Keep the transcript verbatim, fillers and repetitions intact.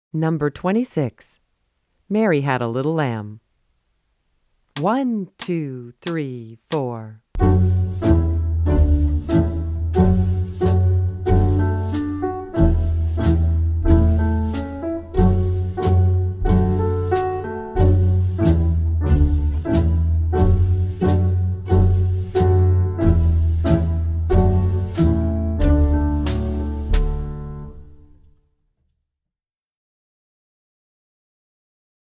Number twenty-six. Mary Had a Little Lamb. One, two, three, four.